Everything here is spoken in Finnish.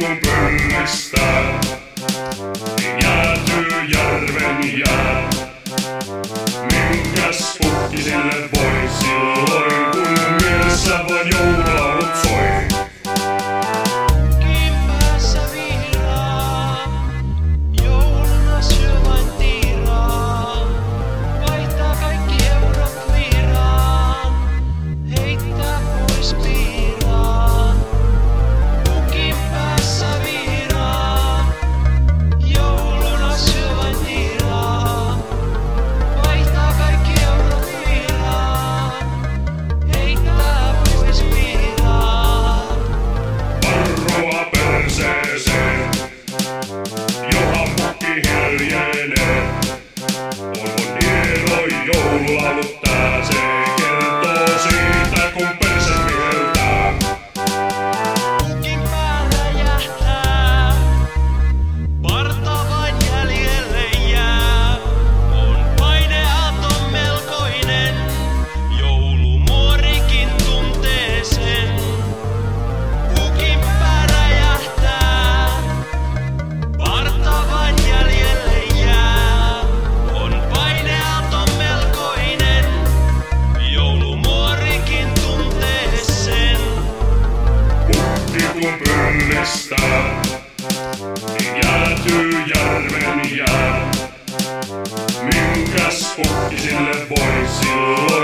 kun pöllistää, niin jäätyy järven jää. Minkäs pukki sille voi silloin, kun mielessä vain joululaulut soi? Pukin päässä viiraa, jouluna syö vain tiiraa. Vaihtaa kaikki eurot liiraan, heittää pois piiraan. Pukin päässä viiraa, jouluna syö vain tiiraa. Vaihtaa kaikki eurot liiraan, heittää pois piiraan. Varroa perseeseen, johan pukki hiljenee. On hieno joululaulut tää, se kertoo siitä kun perse viheltää. Pukin pää räjähtää, parta vain jäljelle jää. On paineaton melkoinen, joulumuorikin tuntee sen. Pukin pää räjähtää, parta vain jäljelle jää. On paineaton melkoinen, joulumuorikin tuntee sen. Pukki kun pöllistää, niin jäätyy järven jää. Minkäs pukki sille voi silloin?